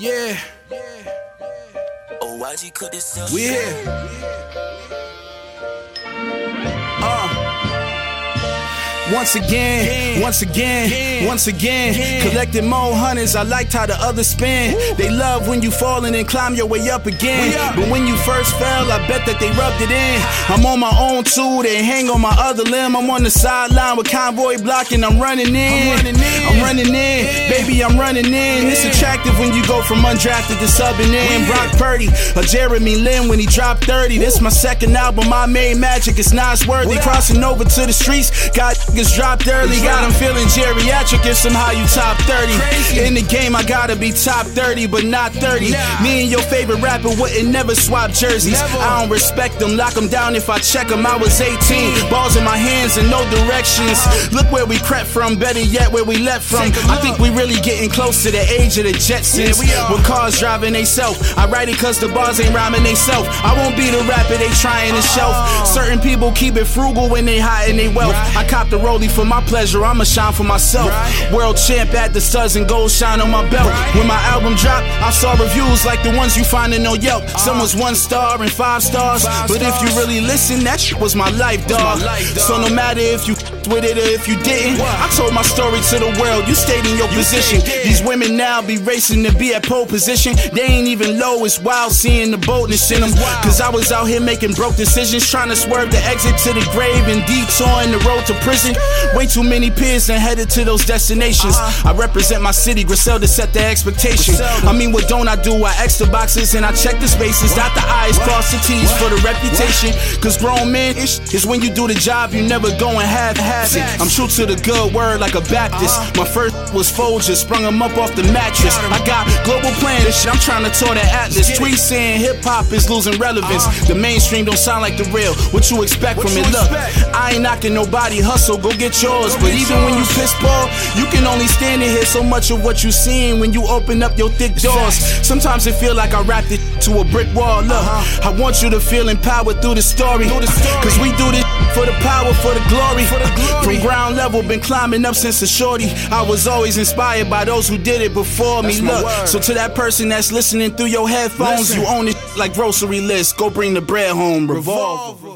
Yeah. Oh, why'd you cut this up? We here. Once again, collecting more hundreds. I liked how the others spin. They love when you fallin' and climb your way up again. But when you first fell, I bet that they rubbed it in. I'm on my own too, they hang on my other limb. I'm on the sideline with convoy blocking. I'm running in, baby, I'm running in. It's attractive when you go from undrafted to subbing in. Brock Purdy or Jeremy Lin when he dropped 30. This my second album, I made magic. It's not worthy. Crossing over to the streets, got niggas dropped early. Got them feeling geriatric if somehow you top 30. In the game, I gotta be top 30, but not 30. Me and your favorite rapper wouldn't never swap jerseys. I don't respect them, lock them down if I check them. I was 18, balls in my hands in no directions. Look where we crept from, better yet where we left from. I think we really getting close to the age of the Jetsons. With cars driving they self, I write it cause the bars ain't rhyming they self. I won't be the rapper they trying to shelf. Certain people keep it frugal when they hiding they wealth. I cop the rollie for my pleasure, I'ma shine for myself. World champ at the studs and gold shine on my belt. When my album dropped, I saw reviews like the ones you findin' on Yelp. Some was 1 star and 5 stars, but if you really listen, that shit was my life, dog. So no matter if you with it or if you didn't, I told my story to the world, you stayed in your position. These women now be racing to be at pole position. They ain't even low, it's wild seeing the boldness in them. Cause I was out here making broke decisions, trying to swerve the exit to the grave and detouring the road to prison. Way too many peers and headed to those destinations. I represent my city, Griselda set the expectation. I mean, what don't I do? I X the boxes and I check the spaces, dot the I's, cross the T's for the reputation. Cause grown men is when you do the job, you never go and have it. I'm true to the good word like a Baptist. My first was Folger, sprung him up off the mattress. I got global plan, this shit, I'm trying to tour the Atlas. Tweet saying hip-hop is losing relevance. The mainstream don't sound like the real. What you expect from it? Look, I ain't knocking nobody, hustle, go get yours. But even when you piss poor, you can only stand and hear so much of what you seen when you open up your thick doors. Sometimes it feel like I wrapped it to a brick wall. Look, I want you to feel empowered through the story. Cause we do this for the power, for the glory. From ground level, been climbing up since a shorty. I was always inspired by those who did it before me. Look, so to that person that's listening through your headphones, you own it like grocery list. Go bring the bread home. Revolve.